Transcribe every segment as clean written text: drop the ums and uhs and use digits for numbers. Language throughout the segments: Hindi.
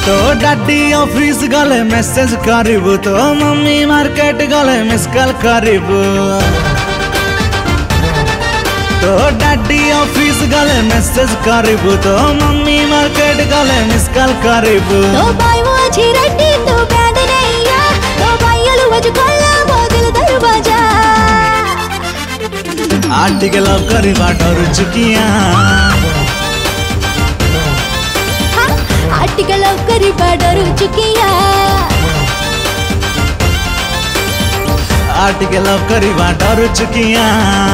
तो डैडी ऑफिस गले मेसेज करिबु तो मम्मी मार्केट गले मिस कॉल करिबु। तो डैडी ऑफिस गले मेसेज करिबु तो मम्मी मार्केट गले मिस कॉल करिबु। तो बाई मुझे रेडी तो बैंड नैया तो बाईलु वज खोला वो दिल दरवाजा। आटिके लव करिबा डर चुकिया आटिके लव करिबा डर चुकिया। आटिके लव करिबा डर चुकिया।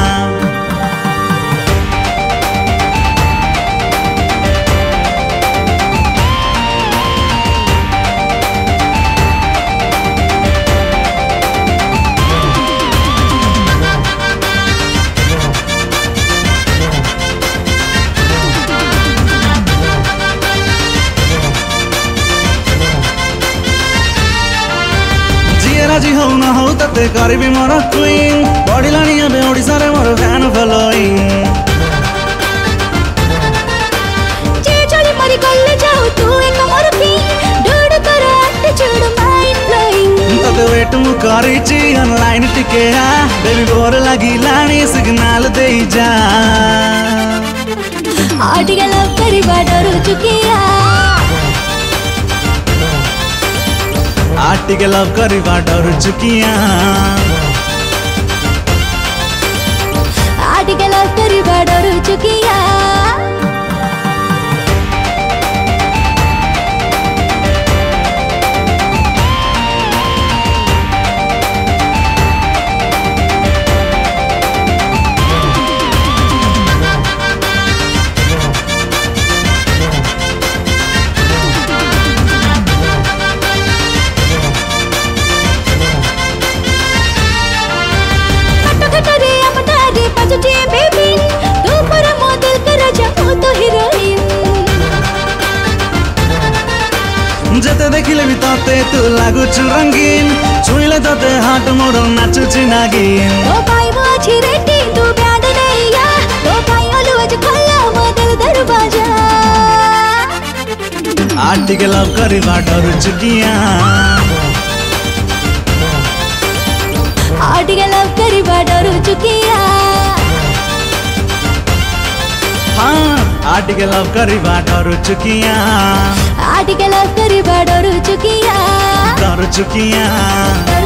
राजी हो ना हो तते करिबी मोर क्वीन बढ़िलानी एबे ओडिसा रे मोर फैन फॉलोइंग। जे चली मरी गल्ले जाऊ तू एक मोर पिन डूड कर एटीट्यूड माइंड ब्लोइंग। तते वेट मु करिची ऑनलाइन टिके आ बेबी बोर लागी लानी सिग्नल देई जा। आटिके लव करिबा डर चुकिया। आटिके लव करिबा डर चुकिया। आटिके लव करिबा डर चुकिया। जते देखिले भी तते तू लागुछु रंगीन छुइले तते हाट मोर नाचुछि नागिन। तो पाई मुझे रेडी तू बैंड नैया तो पाईलु वज खोला वो दिल दरवाजा। आटिके लव करिबा डर चुकिया। आटिके लव करिबा डर चुकिया। हाँ आटिके लव करिबा डर चुकिया। आटिके लव करिबा डर चुकिया। डर चुकिया।